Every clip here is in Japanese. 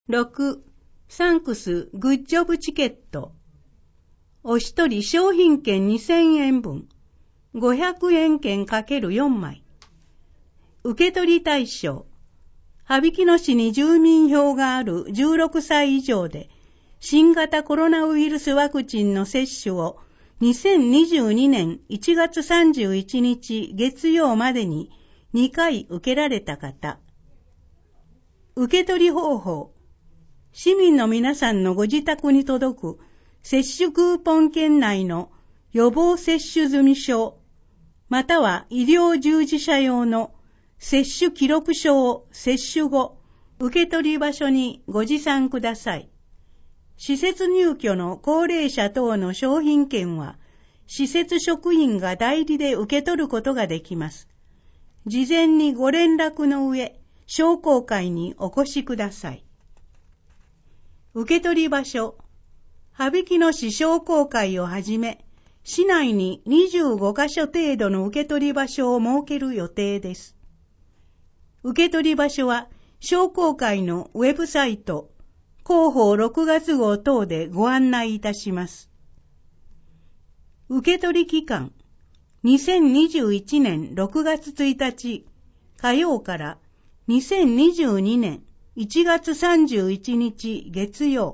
6. サンクスグッジョブチケット。お一人商品券2000円分。500円券 ×4 枚。受け取り対象。羽曳野市に住民票がある16歳以上で、新型コロナウイルスワクチンの接種を2022年1月31日月曜までに2回受けられた方。受け取り方法。市民の皆さんのご自宅に届く接種クーポン券内の予防接種済証、または医療従事者用の接種記録書を接種後、受け取り場所にご持参ください。施設入居の高齢者等の商品券は、施設職員が代理で受け取ることができます。事前にご連絡の上、商工会にお越しください。受け取り場所、羽曳野市商工会をはじめ、市内に25カ所程度の受け取り場所を設ける予定です。受け取り場所は、商工会のウェブサイト、広報6月号等でご案内いたします。受け取り期間、2021年6月1日火曜から2022年1月31日月曜。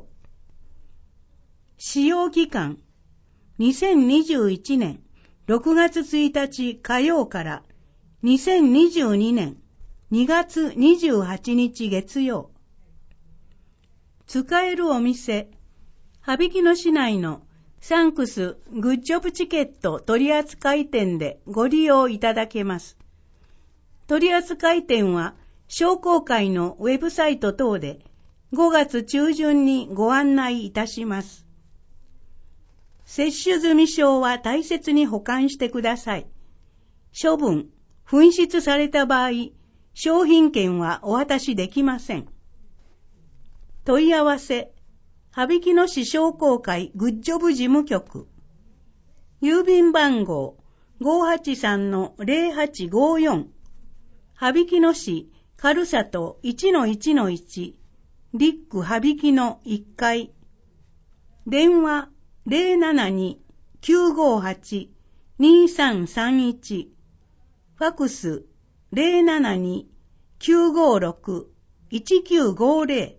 使用期間、2021年6月1日火曜から2022年2月28日月曜。使えるお店、羽曳野市内のサンクスグッジョブチケット取扱店でご利用いただけます。取扱店は商工会のウェブサイト等で5月中旬にご案内いたします。接種済証は大切に保管してください。処分、紛失された場合、商品券はお渡しできません。問い合わせ、羽曳野市商工会グッジョブ事務局。郵便番号 583-0854。羽曳野市軽里 1-1-1。リック羽曳野1階。電話072-958-2331。ファクス072-956-1950。